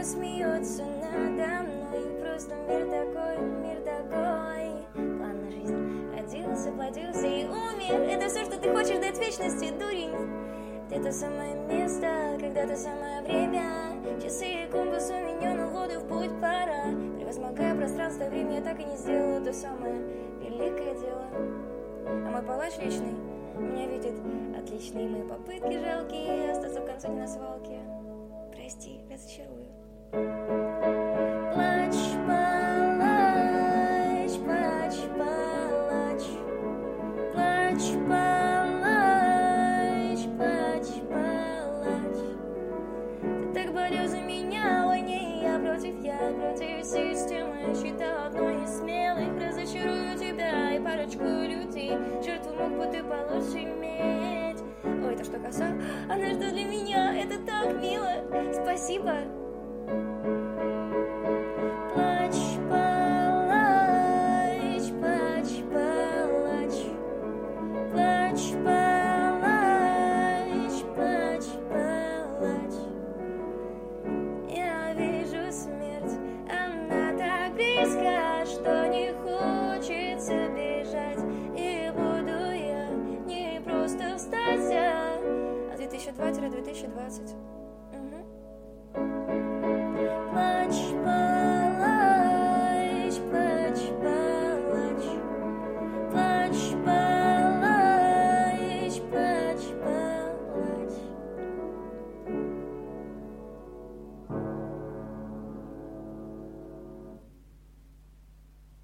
смеется надо мной. Просто мир такой, план на жизнь. Родился, плодился и умер. Это все, что ты хочешь дать вечности, дурень. Ты то самое место, когда-то самое время. Часы и компас у меня, но воду в путь пора. Превозмогая пространство и время, я так и не сделала то самое великое дело. А мой палач личный меня видит отличные мои попытки жалкие остаться в конце не на свалке. Прости, разочарую. Плачь, палач, плачь, палач. Плачь, палач, плачь, палач. Ты так болел за меня, ой, не я против системы. Считал одной из смелых, разочарую тебя и парочку людей. Жертву мог бы ты получше иметь. Ой, это что, коса? Она ждет для меня, это так мило. Спасибо. Плачь, палач, плачь, палач. Плачь, палач, плачь, палач. Я вижу смерть, она так близко, что не хочется бежать. И буду я не просто встать, а 2002-2020.